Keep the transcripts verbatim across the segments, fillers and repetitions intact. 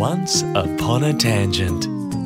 Once upon a tangent.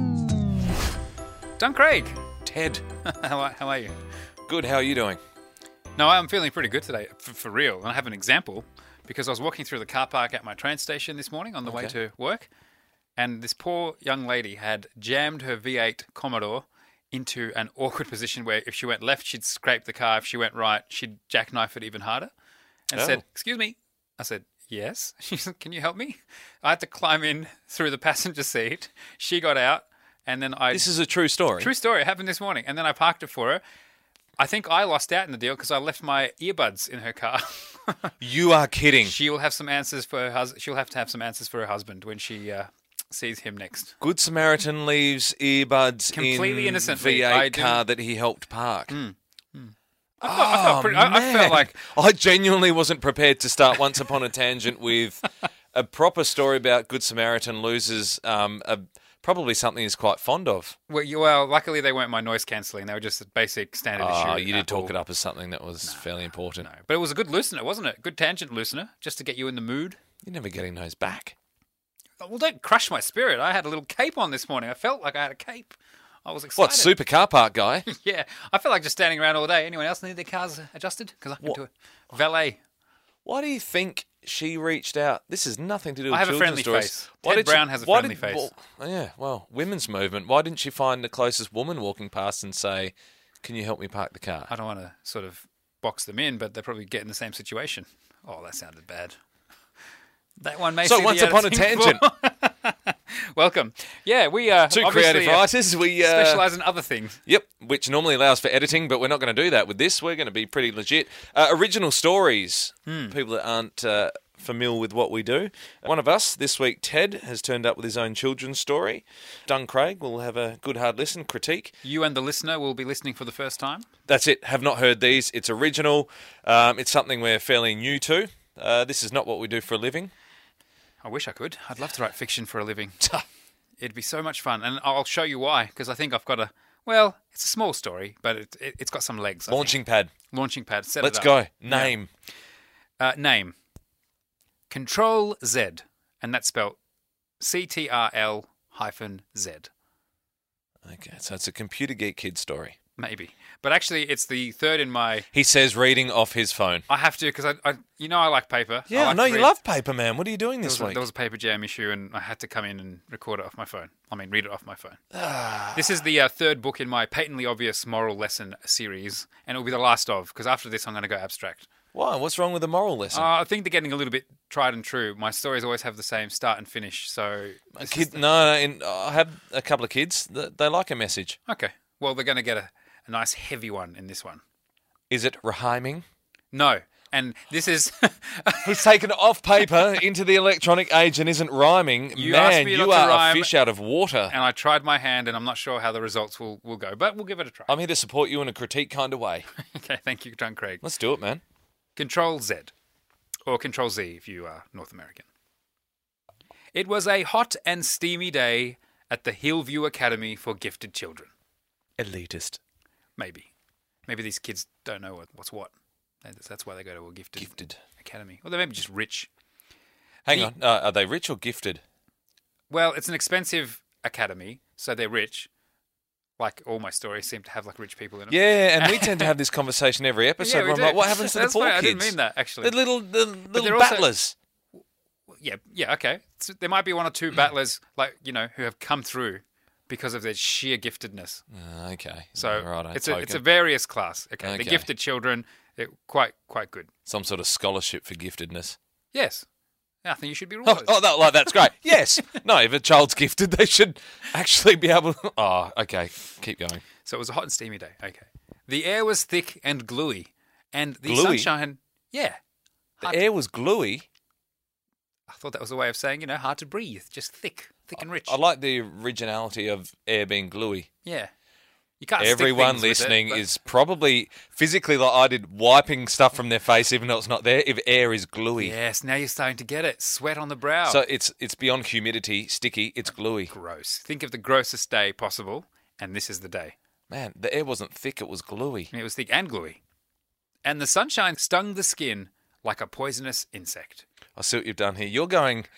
Dun Craig. Ted, how, are, how are you? good. How are you doing? No, I'm feeling pretty good today, for, for real. And I have an example because I was walking through the car park at my train station this morning on the way Okay. to work, and this poor young lady had jammed her V eight Commodore into an awkward position where if she went left, she'd scrape the car. If she went right, she'd jackknife it even harder. And Oh. said, "Excuse me." I said, "Yes." She said, "Can you help me?" I had to climb in through the passenger seat. She got out, and then I... This is a true story. True story. It happened this morning. And then I parked it for her. I think I lost out in the deal because I left my earbuds in her car. You are kidding. She will have some answers for her husband. She'll have to have some answers for her husband when she uh, sees him next. Good Samaritan leaves earbuds Completely in innocently. V I eight didn't- car that he helped park. I felt, I felt pretty. I, I felt Man. like I genuinely wasn't prepared to start Once Upon a Tangent with a proper story about Good Samaritan loses um, a, probably something he's quite fond of. well, you, well, luckily they weren't my noise cancelling. They were just a basic standard issue. Oh, you did Apple. talk it up as something that was fairly important. No, but it was a good listener, wasn't it? Good tangent listener, just to get you in the mood. You're never getting those back. Well, don't crush my spirit. I had a little cape on this morning. I felt like I had a cape. I was excited. What, super car park guy? Yeah, I feel like just standing around all day. Anyone else need their cars adjusted? Because I can What? do it. Valet. Why do you think she reached out? This has nothing to do with I have a children's friendly stories. face. Why Ted did she- Brown has a why friendly did- face. Well, yeah, well, women's movement. Why didn't she find the closest woman walking past and say, "Can you help me park the car?" I don't want to sort of box them in, but they're probably getting the same situation. Oh, that sounded bad. That one may So see once the upon a editing tangent. for- Welcome. Yeah, we uh, Two obviously, creative uh, writers. We uh, specialize in other things. Yep, which normally allows for editing, but we're not going to do that with this. We're going to be pretty legit. Uh, original stories. Hmm. People that aren't uh, familiar with what we do. One of us this week, Ted, has turned up with his own children's story. Dun Craig will have a good hard listen, critique. You and the listener will be listening for the first time. That's it. Have not heard these. It's original. Um, it's something we're fairly new to. Uh, this is not what we do for a living. I wish I could. I'd love to write fiction for a living. It'd be so much fun, and I'll show you why. Because I think I've got a well, it's a small story, but it, it, it's got some legs. I think. Launching pad. launching pad. Set Let's it up. go. Name. Uh, name. Control Z, and that's spelled C T R L hyphen Z. Okay, so it's a computer geek kid story. Maybe, but actually, it's the third in my. He says reading off his phone. I have to because I, I, you know, I like paper. Yeah, I, like know to you read. love paper, man. What are you doing There this was, a, week? there was a paper jam issue, and I had to come in and record it off my phone. I mean, read it off my phone. Ah. This is the uh, third book in my patently obvious moral lesson series, and it will be the last of. Because after this, I'm going to go abstract. Why? What's wrong with the moral lesson? Uh, I think they're getting a little bit tried and true. My stories always have the same start and finish. So, A this kid, is the- no, no, in, I have a couple of kids. That they like a message. okay. Well, they're going to get a, a nice heavy one in this one. Is it rhyming? No. And this is... He's taken it off paper into the electronic age and isn't rhyming. You asked Man, me you not to are rhyme. a fish out of water. and I tried my hand, and I'm not sure how the results will, will go, but we'll give it a try. I'm here to support you in a critique kind of way. Okay, thank you, John Craig. Let's do it, man. Control Z, or Control Z if you are North American. It was a hot and steamy day at the Hillview Academy for Gifted Children. Elitist. Maybe. Maybe these kids don't know what, what's what. That's that's why they go to a gifted, Gifted. academy. Or they may be just rich. Hang The- on. Uh, are they rich or gifted? Well, it's an expensive academy, so they're rich. Like all my stories seem to have like rich people in them. Yeah, and we tend to have this conversation every episode. Yeah, we where I'm do. like, what happens to That's the poor funny, kids? I didn't mean that, actually. The little, the little they're also- battlers. Yeah, yeah, okay. So there might be one or two battlers, like, you know, who have come through because of their sheer giftedness. Uh, okay. So right, it's a it's a various class. Okay, Okay. the gifted children, they're quite quite good. some sort of scholarship for giftedness. Yes, I think you should be Oh, rewarded. oh that, like, that's great. Yes. No, if a child's gifted, they should actually be able to... Oh, okay. Keep going. So it was a hot and steamy day. Okay, the air was thick and gluey, and the Gluey? sunshine. Yeah, The Hard- air was gluey. I thought that was a way of saying, you know, hard to breathe, just thick, thick and rich. I like the originality of air being gluey. Yeah, you can't. stick Everyone things with it, listening but- is probably physically, like I did, wiping stuff from their face even though it's not there, if air is gluey. Yes, now you're starting to get it. Sweat on the brow. So it's it's beyond humidity, sticky, it's gluey. gross. Think of the grossest day possible, and this is the day. Man, the air wasn't thick, it was gluey. It was thick and gluey. And the sunshine stung the skin like a poisonous insect. I see what you've done here. You're going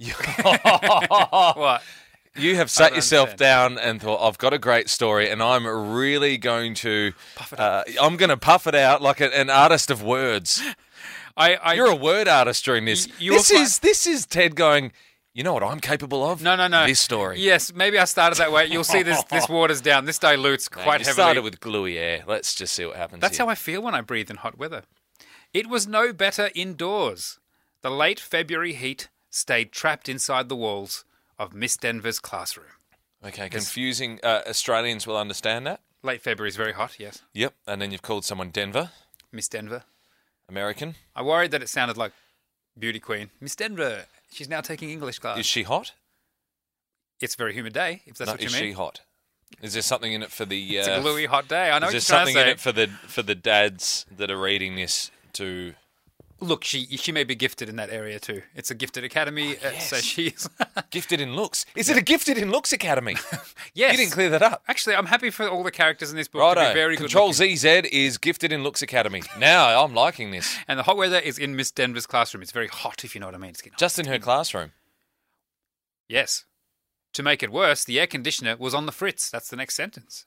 What? You have I sat don't yourself understand. down and thought, I've got a great story, and I'm really going to Puff it uh, I'm going to puff it out like a, an artist of words. I, I You're a word artist during this. Y- you this will fi- is this is Ted going, you know what I'm capable of? no, no, no. This story. Yes, maybe I started that way. You'll see this. This waters down. This dilutes Mate, quite you heavily. started with gluey air. Let's just see what happens That's here. how I feel when I breathe in hot weather. It was no better indoors. The late February heat stayed trapped inside the walls of Miss Denver's classroom. Okay, confusing. Uh, Australians will understand that. Late February is very hot, yes. Yep, and then you've called someone Denver, Miss Denver. American. I worried that it sounded like beauty queen. Miss Denver. She's now taking English class. Is she hot? It's a very humid day, if that's No, what you is mean. she hot? Is there something in it for the? Uh, It's a gluey hot day. I know is what there you're trying something to in say. it for the for the dads that are reading this to? Look, she she may be gifted in that area too. It's a gifted academy, uh, so yes. she's Gifted in looks. Is it a gifted in looks academy? yes. You didn't clear that up. Actually, I'm happy for all the characters in this book to be Righto. very good. Control looking. Z Z is gifted in looks academy. Now I'm liking this. And the hot weather is in Miss Denver's classroom. It's very hot, if you know what I mean. It's getting hot. Just in her classroom. Yes. To make it worse, the air conditioner was on the fritz. That's the next sentence.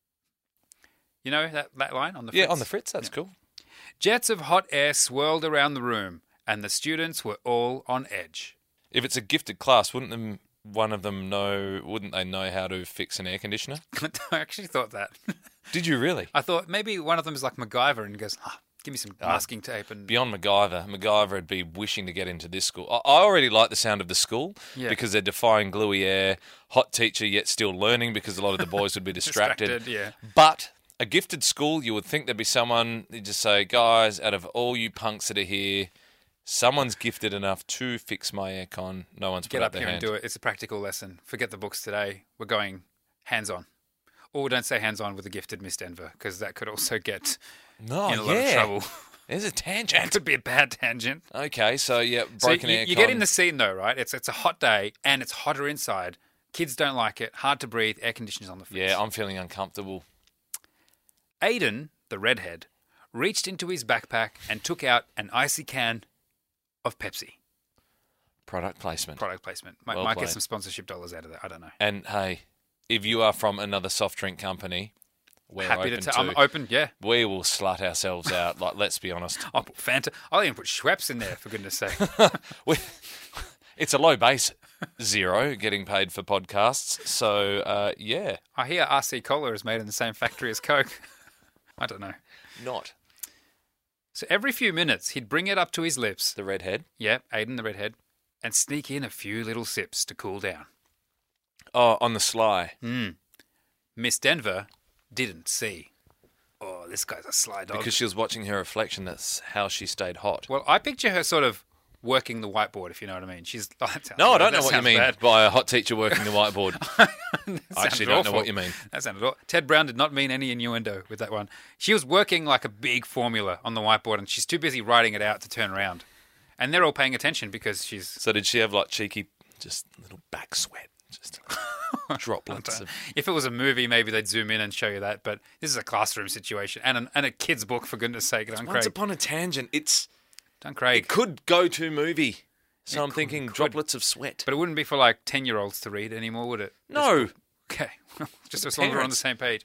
You know that, that line on the Yeah, fritz? on the fritz. That's cool. Jets of hot air swirled around the room, and the students were all on edge. If it's a gifted class, wouldn't them one of them know? Wouldn't they know how to fix an air conditioner? I actually thought that. Did you really? I thought maybe one of them is like MacGyver and goes, ah, give me some masking tape. And Beyond MacGyver, MacGyver would be wishing to get into this school. I I already like the sound of the school Yeah. because they're defying gluey air, hot teacher yet still learning because a lot of the boys would be distracted. Distracted, yeah. But a gifted school, you would think there'd be someone, you just say, guys, out of all you punks that are here, someone's gifted enough to fix my aircon. No one's Get put up up their here hand. and do it. It's a practical lesson. Forget the books today. We're going hands-on. Or don't say hands-on with a gifted Miss Denver, because that could also get No, in a lot yeah. of trouble. There's a It tangent. could be a bad tangent. Okay, so yeah, So broken you, aircon. you get in the scene though, right? It's it's a hot day and it's hotter inside. Kids don't like it. Hard to breathe. Air conditioners on the fritz. Yeah, I'm feeling uncomfortable. Aiden, the redhead, reached into his backpack and took out an icy can of Pepsi. Product placement. Product placement. Might, Well might played. get some sponsorship dollars out of that. I don't know. And hey, if you are from another soft drink company, we're Happy open to. to. T- I'm open. Yeah. We will slut ourselves out. Like, let's be honest. I'll put Fanta. I'll even put Schweppes in there for goodness sake. We, it's a low base zero getting paid for podcasts. So uh, yeah, I hear R C Cola is made in the same factory as Coke. I don't know. not So every few minutes, he'd bring it up to his lips. the redhead. Yeah, Aiden the redhead, and sneak in a few little sips to cool down. Oh, on the sly. Miss Denver didn't see. Oh, this guy's a sly dog. Because she was watching her reflection. That's how she stayed hot. Well, I picture her sort of working the whiteboard, if you know what I mean. She's oh, that sounds No, I bad. don't know That what you sounds mean bad. by a hot teacher working the whiteboard. I That actually sounded don't know awful. what you mean. That sounded awful. Ted Brown did not mean any innuendo with that one. She was working like a big formula on the whiteboard, and she's too busy writing it out to turn around. And they're all paying attention because she's So did she have like cheeky, just little back sweat, just droplets of... If it was a movie, maybe they'd zoom in and show you that. But this is a classroom situation and, an, and a kid's book, for goodness sake. Done Once Craig. upon a tangent, it's Done Craig. it could go to movie. So It I'm could- thinking could. droplets of sweat. But it wouldn't be for like ten-year-olds to read anymore, would it? No. Okay. Just as long as we're on the parents. same page.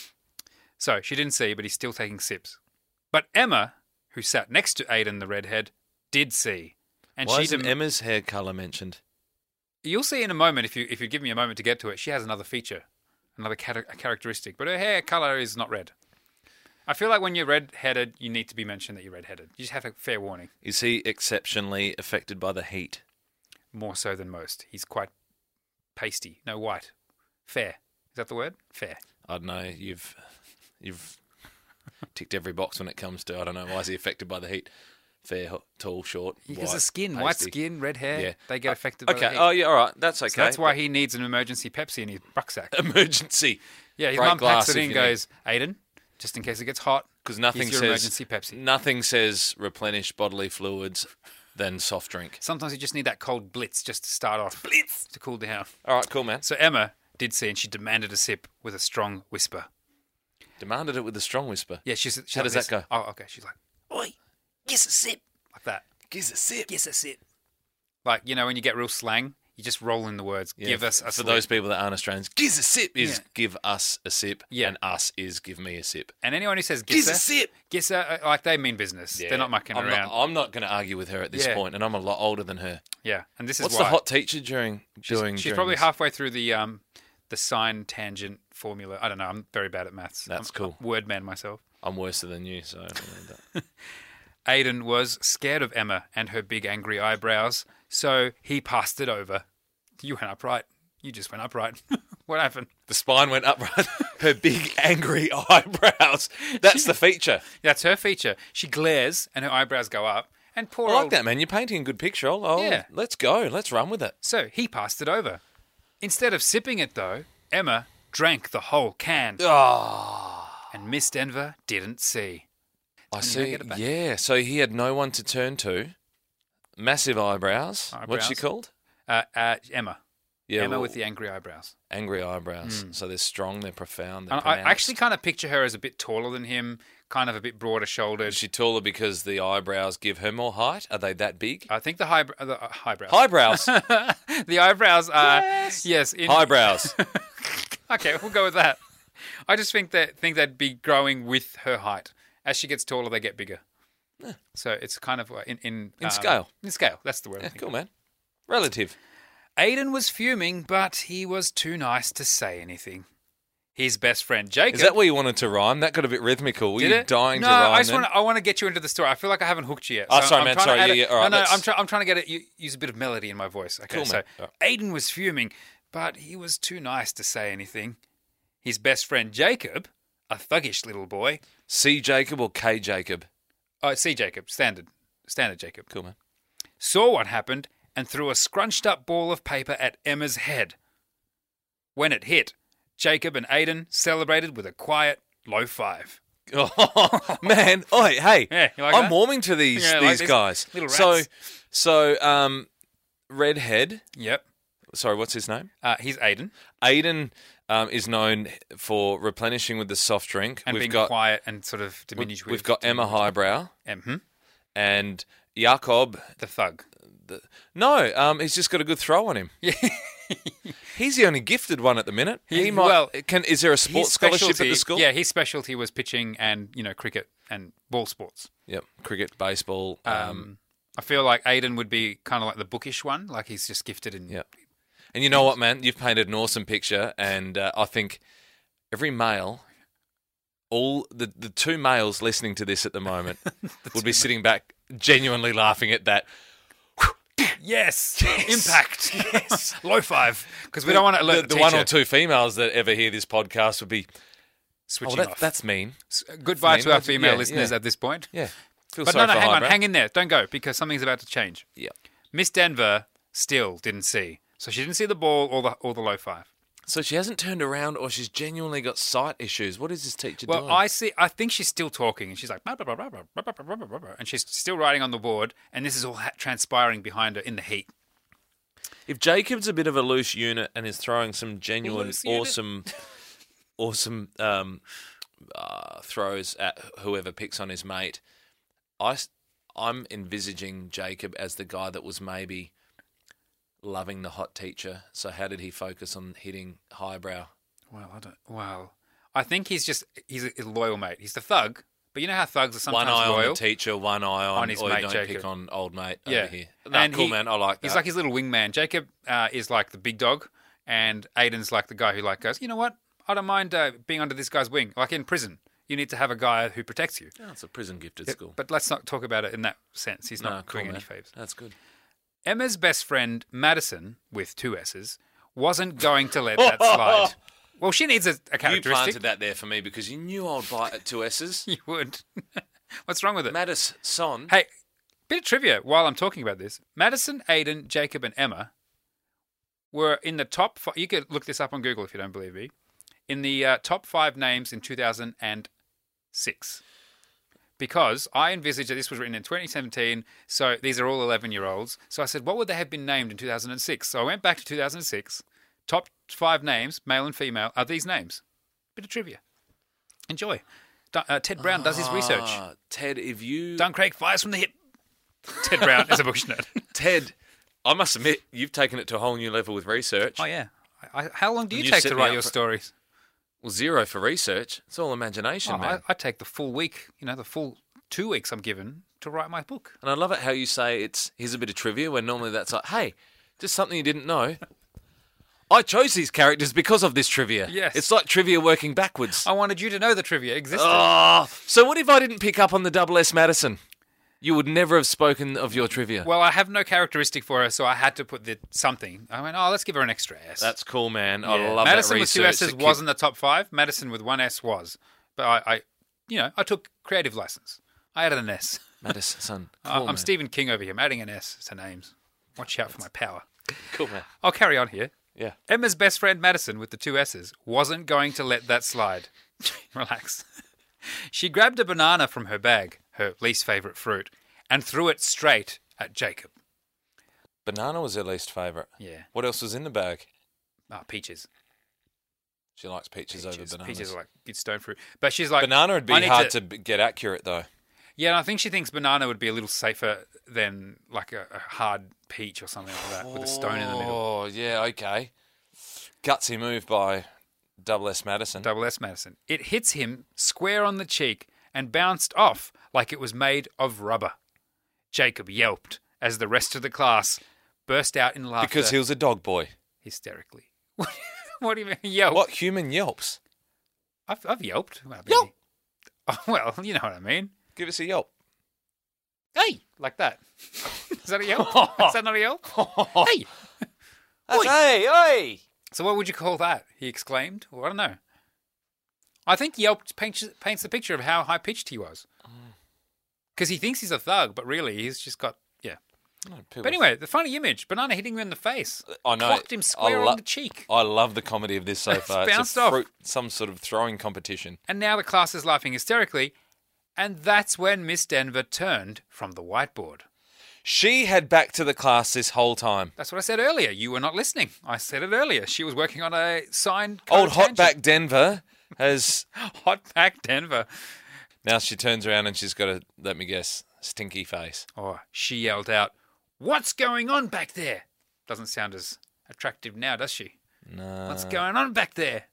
So she didn't see, but he's still taking sips. But Emma, who sat next to Aiden the redhead, did see. And Why she isn't dem- Emma's hair colour mentioned? You'll see in a moment, if you if you give me a moment to get to it, she has another feature, another char- characteristic. But her hair colour is not red. I feel like when you're red-headed, you need to be mentioned that you're red-headed. You just have a fair warning. Is he exceptionally affected by the heat? More so than most. He's quite pasty. No, white. Fair. Is that the word? Fair. I don't know. You've you've ticked every box when it comes to, I don't know, why is he affected by the heat? Fair, ho- tall, short, Because white, the skin, white pasty. skin, red hair, Yeah. they get affected by Okay. the heat. Oh yeah. All right. That's okay. So that's why he needs an emergency Pepsi in his rucksack. emergency. Yeah, his Break mum glass packs it if in and you need- goes, Aiden, just in case it gets hot, Because nothing here's your says emergency Pepsi. nothing says replenish bodily fluids than soft drink. Sometimes you just need that cold blitz just to start off. Blitz! To cool down. All right. Cool, man. So Emma did see and she demanded a sip with a strong whisper. Demanded it with a strong whisper. Yeah, she's, she's How like does that this. go? Oh, okay. She's like, oi, guess a sip. Like that. Gives a sip. Guess a sip. Like, you know, when you get real slang, you just roll in the words. Yeah, give us a for sip. those people that aren't Australians, gives a sip is Yeah. give us a sip, Yeah. and us is give me a sip. And anyone who says Gives gissa, a sip. gissa, uh, like they mean business. They're not mucking I'm around. Not, I'm not going to argue with her at this Yeah. point, and I'm a lot older than her. Yeah, and this is What's why. the hot teacher during She's, doing? she's during probably this? halfway through the um the sine tangent formula. I don't know. I'm very bad at maths. That's I'm, cool. I'm word man myself. I'm worse than you, so I don't need that. Aidan was scared of Emma and her big angry eyebrows, so he passed it over. You went upright. You just went upright. What happened? The spine went upright. Her big angry eyebrows. That's the feature. That's her feature. She glares and her eyebrows go up. And poor I like old... that, man. You're painting a good picture. Oh, oh, Yeah. let's go. Let's run with it. So he passed it over. Instead of sipping it, though, Emma drank the whole can. Ah. And Miss Denver didn't see. I when you don't see. get it back. Yeah, so he had no one to turn to. Massive eyebrows. What's she Eyebrows. called? Uh, uh, Emma. Yeah, Emma well, with the angry eyebrows. angry eyebrows. So they're strong, they're profound, they're And I pronounced. actually kind of picture her as a bit taller than him, kind of a bit broader shouldered. Is she taller because the eyebrows give her more height? Are they that big? I think the, high, the uh, eyebrows. Eyebrows. The eyebrows are Yes. yes. In, Eyebrows. Okay, we'll go with that. I just think that think they'd be growing with her height. As she gets taller, they get bigger. So it's kind of like in in, In um, scale. In scale, that's the word. Yeah, I'm thinking. cool, man. Relative. Aidan was fuming, but he was too nice to say anything. His best friend Jacob. Is that where you wanted to rhyme? That got a bit rhythmical. Were Did you it? dying no, to rhyme I just then? want to. I want to get you into the story. I feel like I haven't hooked you yet. Oh, sorry, I'm man. trying to Sorry. add Yeah, a- yeah. All right, no, no. let's- I'm, try, I'm trying to get it. Use a bit of melody in my voice. Okay, Cool, so man. All Aidan was fuming, but he was too nice to say anything. His best friend Jacob, a thuggish little boy. C. Jacob or K. Jacob? Oh, C. Jacob, standard, standard Jacob. Cool, man. Saw what happened and threw a scrunched up ball of paper at Emma's head. When it hit, Jacob and Aidan celebrated with a quiet low five. Oh, man. Oh, hey. Yeah, you like I'm that? warming to these Yeah, I these like these guys. little So, rats. so um, Redhead. Yep. Sorry, what's his name? Uh, he's Aidan Aidan um, is known for replenishing with the soft drink. and we've being got quiet and sort of diminutive. we've got Emma Highbrow Mm-hmm. and Jakob. The thug. No, um, he's just got a good throw on him. Yeah. He's the only gifted one at the minute. He- He might. well, can is there a sports His scholarship at specialty- the school? Yeah, his specialty was pitching and, you know, cricket and ball sports. Yep. Cricket, baseball. Um, Um, I feel like Aidan would be kind of like the bookish one, like he's just gifted in. Yep. And you know what, man? You've painted an awesome picture, and uh, I think every male, all the the two males listening to this at the moment, would be sitting back, genuinely laughing at that. Yes! Impact! Yes! Low five. Because we don't want to The, alert the the, one teacher. or two females that ever hear this podcast would be, oh, Switching that, off. that's mean. Goodbye to our mean. female Yeah, listeners yeah. at this point. Yeah. Feel But sorry no, no, for hang on. Highbrow. Hang in there. Don't go, because something's about to change. Yeah. Miss Denver still didn't see. So she didn't see the ball or the, or the low five. So she hasn't turned around, or she's genuinely got sight issues. What is this teacher Well, doing? I see. I think she's still talking, and she's like, "Blah, blah, blah, blah, blah, blah, blah, blah, blah," and she's still writing on the board, and this is all ha- transpiring behind her in the heat. If Jacob's a bit of a loose unit and is throwing some genuine, Loose unit. awesome, awesome um, uh, throws at whoever picks on his mate, I, I'm envisaging Jacob as the guy that was maybe loving the hot teacher. So how did he focus on hitting Highbrow? Well, I don't. Well, I think he's just he's a, a loyal mate. He's the thug, but you know how thugs are sometimes One eye loyal. on the teacher, one eye on, On his or mate, you don't Jacob. pick on old mate Yeah. over here. No, And cool, he- man. I like that. He's like his little wingman. Jacob uh, is like the big dog, and Aidan's like the guy who like goes, you know what? I don't mind uh, being under this guy's wing. Like in prison, you need to have a guy who protects you. Oh, it's a prison gifted school. But let's not talk about it in that sense. He's no, not cool, doing man. any favors. That's good. Emma's best friend, Madison, with two S's, wasn't going to let that slide. Well, she needs a, a You characteristic. planted that there for me because you knew I'd bite at two S's. You would. What's wrong with it? Mattis Son. Hey, bit of trivia while I'm talking about this. Madison, Aidan, Jacob, and Emma were in the top five. You could look this up on Google if you don't believe me. In the uh, top five names in two thousand six. Because I envisaged that this was written in twenty seventeen, so these are all eleven-year-olds. So I said, what would they have been named in two thousand six? So I went back to two thousand six. Top five names, male and female, are these names. Bit of trivia. Enjoy. Dun- uh, Ted Brown does his research. Ah, Ted, if you Dun Craig fires from the hip. Ted Brown is a bush nerd. Ted, I must admit, you've taken it to a whole new level with research. Oh, yeah. I, I, how long do you, You take set to me write up your for- stories? Well, zero for research. It's all imagination, Oh, man. I, I take the full week, you know, the full two weeks I'm given to write my book. And I love it how you say it's here's a bit of trivia when normally that's like, hey, just something you didn't know. I chose these characters because of this trivia. Yes. It's like trivia working backwards. I wanted you to know the trivia existed. Oh, so what if I didn't pick up on the double S Madison? You would never have spoken of your trivia. Well, I have no characteristic for her, so I had to put the something. I went, oh, let's give her an extra S. That's cool, man. I Yeah. love Madison that with two research. S's to keep- wasn't the top five. Madison with one S was. But I, I you know, I took creative license. I added an S. Madison. Cool, I- I'm man. Stephen King over here. I'm adding an S to names. Watch out for my power. Cool, man. I'll carry on here. Yeah. Emma's best friend Madison with the two S's wasn't going to let that slide. Relax. She grabbed a banana from her bag, her least favourite fruit, and threw it straight at Jacob. Banana was her least favourite. Yeah. What else was in the bag? Ah, peaches. She likes peaches, over Peaches, bananas. peaches are like good stone fruit. But she's like... Banana would be I need hard to... b get accurate, though. Yeah, and I think she thinks banana would be a little safer than like a, a hard peach or something like that with a stone in the middle. Oh, yeah, okay. Gutsy move by double S Madison. Double S Madison. It hits him square on the cheek and bounced off like it was made of rubber. Jacob yelped as the rest of the class burst out in laughter. Because he was a dog boy. Hysterically. What do you mean yelp? What human yelps? I've, I've yelped. Well, maybe. Yelp. Oh, well, you know what I mean. Give us a yelp. Hey! Like that. Is that a yelp? Is that not a yelp? Hey! That's, hey, hey! So what would you call that? He exclaimed. Well, I don't know. I think Yelp paints, paints the picture of how high-pitched he was. Because he thinks he's a thug, but really he's just got, yeah. No, people- But anyway, the funny image, banana hitting him in the face. I know. Clocked him square I lo- on the cheek. I love the comedy of this so It's far. bounced it's a off. fruit, some sort of throwing competition. And now the class is laughing hysterically. And that's when Miss Denver turned from the whiteboard. She had back to the class this whole time. That's what I said earlier. You were not listening. I said it earlier. She was working on a signed code Old of tangent. Hotback Denver has... Hotback Denver. Now she turns around and she's got a, let me guess, stinky face. Oh, she yelled out, "What's going on back there?" Doesn't sound as attractive now, does she? No. What's going on back there?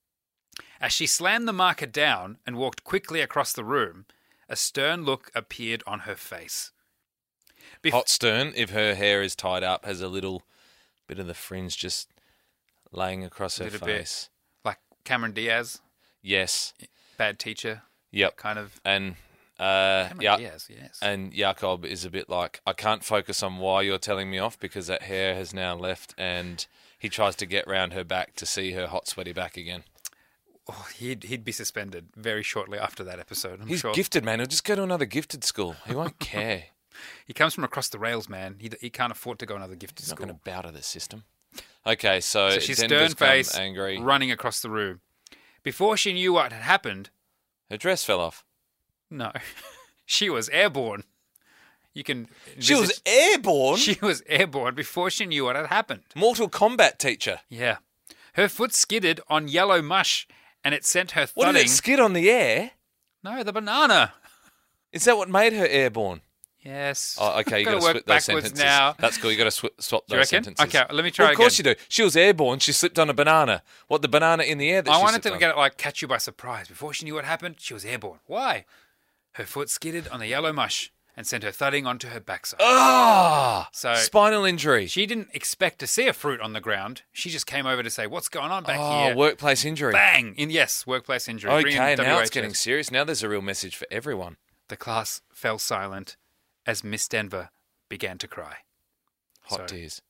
As she slammed the marker down and walked quickly across the room, a stern look appeared on her face. Bef- Hot Stern, if her hair is tied up, has a little bit of the fringe just laying across her Little bit. face. Like Cameron Diaz, Yes. bad teacher, Yep. kind of. And uh, Cameron yeah, Diaz, yes. and Jakob is a bit like, I can't focus on why you're telling me off because that hair has now left, and he tries to get round her back to see her hot, sweaty back again. Oh, he'd he'd be suspended very shortly after that episode. I'm He's sure. gifted, man. He'll just go to another gifted school. He won't care. He comes from across the rails, man. He he can't afford to go another gifted He's not school. going to bow to the system. Okay, so, So she's Denver's stern face, come angry. running across the room. Before she knew what had happened, Her dress fell off. no, she was airborne. You can. She was envisage- airborne. She was airborne before she knew what had happened. Mortal Kombat teacher. Yeah, her foot skidded on yellow mush, and it sent her What did thudding. it skid on the air? No, the banana. Is that what made her airborne? Yes. Oh, okay, you Gotta got to work split those backwards sentences. now. That's cool. You got to sw- swap Do you those reckon? sentences. Okay, let me try Well, of course again. you do. She was airborne. She slipped on a banana. What, the banana in the air that I she wanted slipped to on? get it like catch you by surprise. Before she knew what happened, she was airborne. Why? Her foot skidded on the yellow mush and sent her thudding onto her backside. Ah! So- spinal injury. She didn't expect to see a fruit on the ground. She just came over to say, "What's going on back oh, here?" workplace injury. Bang! In yes, workplace injury. Bring in Okay, now W H S. it's getting serious. Now there's a real message for everyone. The class fell silent as Miss Denver began to cry. Hot So- tears.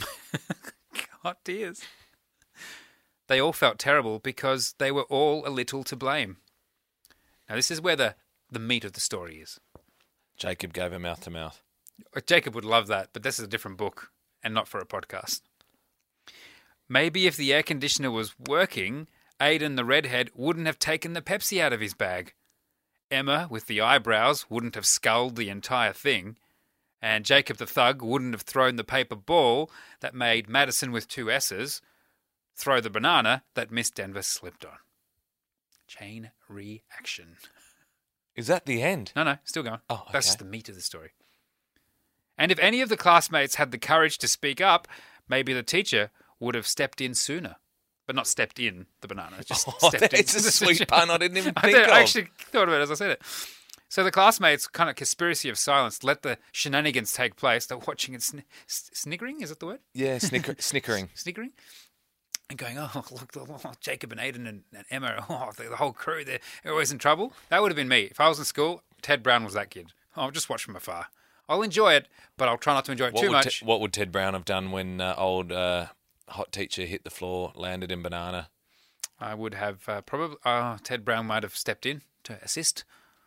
Hot tears. They all felt terrible because they were all a little to blame. Now this is where the, the meat of the story is. Jacob gave her mouth to mouth. Jacob would love that, but this is a different book and not for a podcast. Maybe if the air conditioner was working, Aidan the redhead wouldn't have taken the Pepsi out of his bag. Emma with the eyebrows wouldn't have sculled the entire thing. And Jacob the thug wouldn't have thrown the paper ball that made Madison with two S's throw the banana that Miss Denver slipped on. Chain reaction. Is that the end? No, no, still going. Oh, That's okay. just the meat of the story. And if any of the classmates had the courage to speak up, maybe the teacher would have stepped in sooner. But not stepped in the banana, just Oh, stepped it's in. a sweet pun I didn't even I, think did, of. I actually thought of it as I said it. So the classmates, kind of conspiracy of silence, let the shenanigans take place. They're watching and sn- sniggering, is that the word? Yeah, snicker, snickering. Sniggering? And going, oh, look, oh, Jacob and Aiden and, and Emma, oh, the, the whole crew, they're always in trouble. That would have been me. If I was in school, Ted Brown was that kid. I'll just watch from afar. I'll enjoy it, but I'll try not to enjoy it What too would much. Te- what would Ted Brown have done when uh, old uh, hot teacher hit the floor, landed in banana? I would have uh, probably, uh, Ted Brown might have stepped in to assist.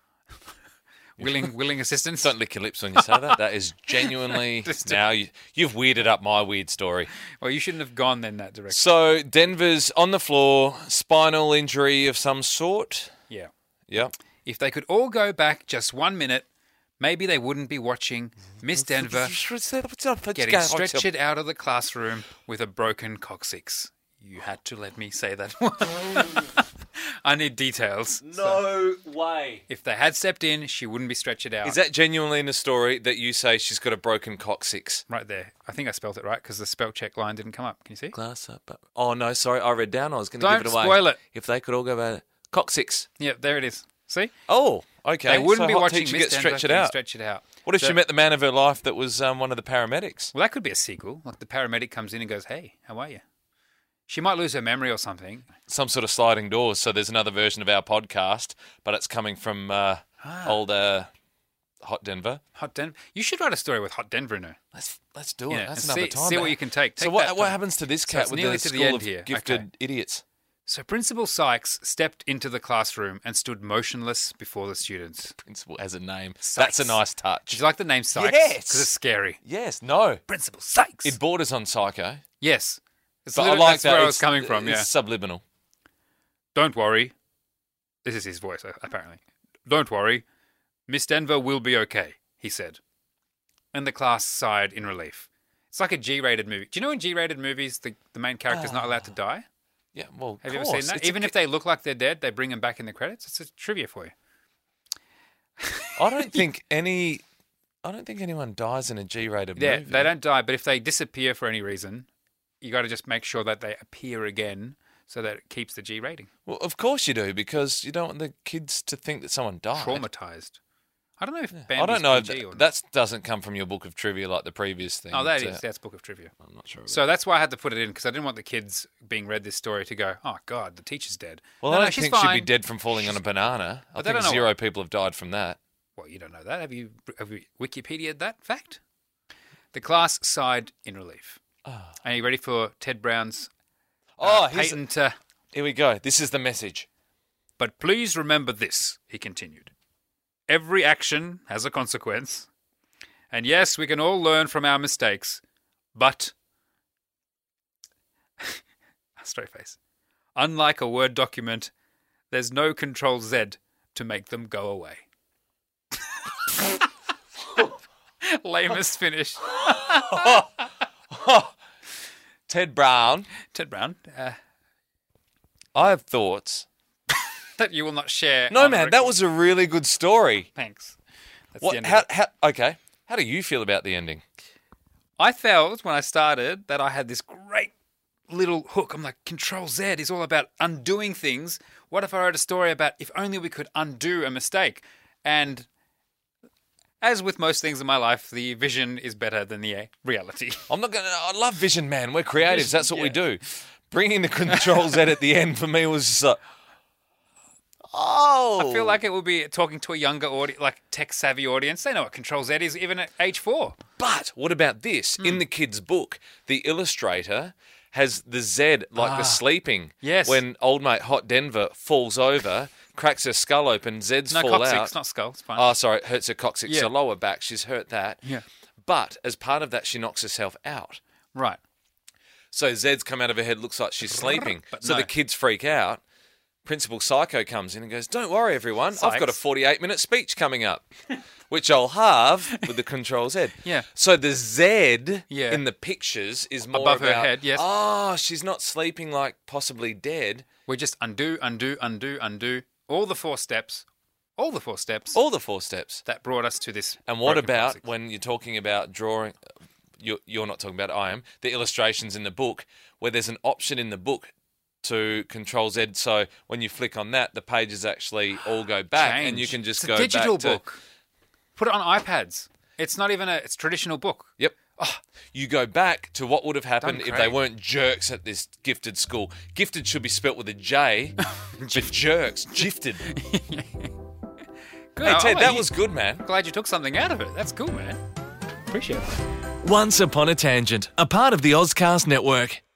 willing willing assistance. Don't lick your lips when you say that. That is genuinely... Just- now you, you've weirded up my weird story. Well, you shouldn't have gone then that direction. So Denver's on the floor, spinal injury of some sort. Yeah. Yep. If they could all go back just one minute, maybe they wouldn't be watching Miss Denver getting stretchered out of the classroom with a broken coccyx. You had to let me say that. I need details. So No way. if they had stepped in, she wouldn't be stretched out. Is that genuinely in the story that you say she's got a broken coccyx? right there? I think I spelt it right because the spell check line didn't come up. Can you see? Glass up. up. Oh, no, sorry. I read down. I was going to Don't give it away. spoil it. If they could all go back. Coccyx. Yeah, there it is. See? Oh, okay. They wouldn't so be hot watching teacher Miss gets Denver stretched getting out. stretched out. What if So- she met the man of her life that was um, one of the paramedics? Well, that could be a sequel. Like the paramedic comes in and goes, "Hey, how are you?" She might lose her memory or something. Some sort of sliding doors. So there's another version of our podcast, but it's coming from uh, Ah. old uh, Hot Denver. Hot Denver. You should write a story with Hot Denver in her. Let's let's do it. Yeah, That's and another see, time. see what mate. you can take. So Take what that what time. happens to this So cat it's with nearly the to the school end of here. gifted Okay. idiots? So Principal Sykes stepped into the classroom and stood motionless before the students. Principal has a name. Sykes. That's a nice Did touch. you like the name Sykes? Yes. Because it's scary. Yes. No. Principal Sykes. It borders on psycho. yes. It's But I literally- like that's that. where I was It's- coming from, It's yeah. subliminal. Don't worry. This is his voice, apparently. Don't worry. Miss Denver will be okay, he said. And the class sighed in relief. It's like a G-rated movie. Do you know in G-rated movies, the, the main character's not allowed to die? Yeah. Well, Have of you ever course. seen that? It's a Even ki- if they look like they're dead, they bring them back in the credits. It's a trivia for you. I don't think any. I don't think anyone dies in a G-rated Yeah, movie. they don't die, but if they disappear for any reason, you got to just make sure that they appear again so that it keeps the G rating. Well, of course you do, because you don't want the kids to think that someone died. Traumatized. I don't know if Bambi's I don't know. P G If or not. that doesn't come from your book of trivia like the previous thing. Oh, that so- is. That's Book of Trivia. I'm not sure. About So that's why I had to put it in, because I didn't want the kids being read this story to go, oh, God, the teacher's dead. well, No, I no, don't she's think she'd fine. be dead from falling on a banana. I But they think don't know zero what- people have died from that. Well, you don't know that. Have you, have you Wikipedia'd that fact? The class sighed in relief. Are you ready for Ted Brown's Oh, uh, here's- patent? Uh, here we go. This is the message. But please remember this, he continued. Every action has a consequence. And yes, we can all learn from our mistakes, but... Straight face. Unlike a Word document, there's no Control Z to make them go away. Lamest finish. Ted Brown. Ted Brown, uh, I have thoughts. that you will not share. No, on man, record. that was a really good story. Thanks. That's the What? end of How, it. how? Okay. How do you feel about the ending? I felt when I started that I had this great little hook. I'm like, Control Z is all about undoing things. What if I wrote a story about if only we could undo a mistake? And as with most things in my life, the vision is better than the uh, reality. I'm not gonna. I love Vision Man. We're creatives. Vision, That's what we yeah. do. Bringing the Control Z at the end for me was just like, oh. I feel like it would be talking to a younger audience, like tech-savvy audience. They know what Control Z is, even at age four. But what about this? Hmm. In the kid's book, the illustrator has the Z like Ah, the sleeping. yes. When old mate Hot Denver falls over, cracks her skull open, Z's No, fall coccyx, out. not skull. It's fine. Oh, sorry, it hurts her coccyx. Yeah. So lower back, she's hurt that. Yeah. But as part of that, she knocks herself out. Right. So Zed's come out of her head, looks like she's sleeping. But so no. the kids freak out. Principal Psycho comes in and goes, "Don't worry, everyone. I've got a Sykes. forty-eight minute speech coming up, which I'll have with the Control Z." Yeah. So the Z Yeah. in the pictures is more Above her about, head, yes. Oh, she's not sleeping like possibly dead. We just undo, undo, undo, undo. All the four steps, all the four steps All the four steps. that brought us to this. And what broken about physics. when you're talking about drawing? You're, you're not talking about it, I am. The illustrations in the book, where there's an option in the book to Control Z. So when you flick on that, the pages actually all go back, Change. and you can just it's go a digital back to. book. Put it on iPads. It's not even a. It's a traditional book. Yep. You go back to what would have happened Done if they Craig. weren't jerks at this gifted school. Gifted should be spelt with a J, but jerks, gifted. Good. Hey, Oh, Ted, oh, that you- was good, man. Glad you took something out of it. That's cool, man. Appreciate it. Once Upon a Tangent, a part of the Ozcast Network.